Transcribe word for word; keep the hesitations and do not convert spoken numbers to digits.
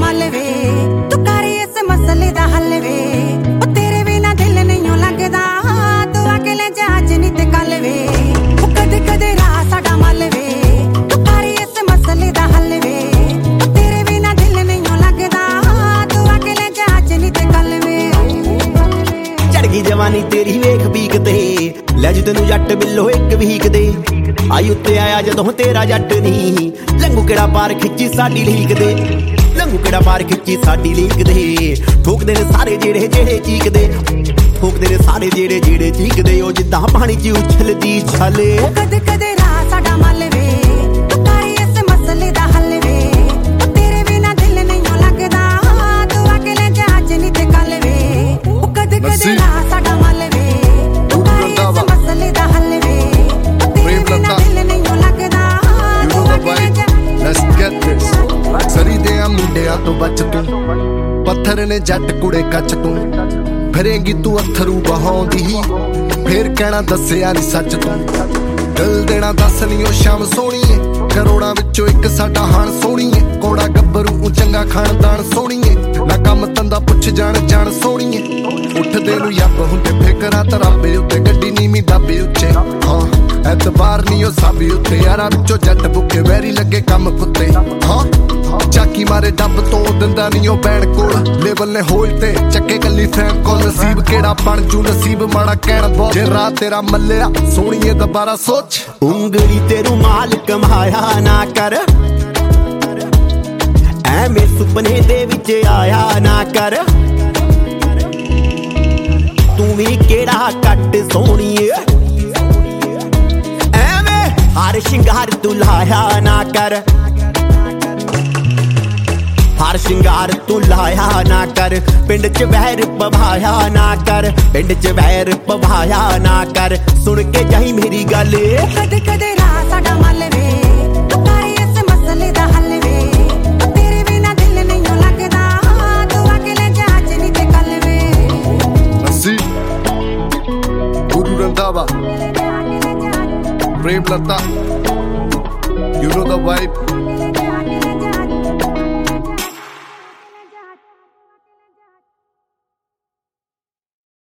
मल वे तू कर इस मसले दा हल वे तेरे बिना दिल नहीं लगदा तू अकेले जहाज नहीं ते कल वे कदे कदे राह साडा मल वे तू कर इस मसले दा हल वे तेरे बिना दिल नहीं लगदा तू अकेले जहाज नहीं ते कल वे चढ़ गई जवानी तेरी वेख बीक ते ले जू तेनू जट बिल्लो एक वीक दे आई उत्ते आया जदों तेरा जट नहीं लंगू केड़ा पार खिच्ची साडी लीक दे लंगू केड़ा पार खिच्ची साडी लीक दे ठोकदे ने सारे जेड़े जेड़े चीकदे ठोकदे ने सारे जेड़े जेड़े चीकदे ओ जिद्दां पानी च उछलदी छले कदे कदे राह साडा मल वे तू कर इस मसले दा हल वे तेरे बिना दिल नहीं लगदा तू अकेले जहाज नहीं ते कल वे कदे कदे राह साडा मल वे तू कर इस मसले दा हल वे तेरे बिना दिल नहीं लगदा तू अकेले Let's get this सरी दे मुंडिया तो बच तू पत्थर ने जट कुड़े कच तू फिरेंगी तू अथरू बहाउंदी फिर कहना दस्सिया नी सच तू दिल देना दस नी ओ शाम सोहणीए करोड़ां विचों इक साडा हाण सोहणीए कोड़ा गब्बरू चंगा खानदान सोहणीए ना कम तंदा पुछ जान जान सोहणीए उठदे नू यब हुंदे फिकरा तराबे उत्ते गड्डी नीवीं डाबे उच्चे हाँ एतबार नी ओ साबी उत्ते यारा विचों जट बुके वैरी लगे कम कुत्ते हाँ चाकी मारे डब तो दिंदा नी ओ बैण कोल लेवल ने होल ते चक्के कली फैन को नसीब केड़ा बन जू नसीब माड़ा कहण बहुत जे रात तेरा मल्लिया सोहणीए दोबारा सोच उंगली ते रुमाल कमाया ना कर ऐवें सुपने दे विच आया ना कर तू भी केड़ा कट सोहणीए ऐवें हर शिंगार तू लाया ना कर हर शिंगार तू लाया ना कर पिंड च वैर पवाया ना कर पिंड च वैर पवाया ना कर सुन के जाई मेरी गल कदे कदे राह साडा मल वे तू कर इस मसले दा हल वे तेरे बिना दिल नहीं लगदा तू अकेले जहाज नहीं ते कल वे नसी गुरु रंधावा प्रेम लता you know the vibe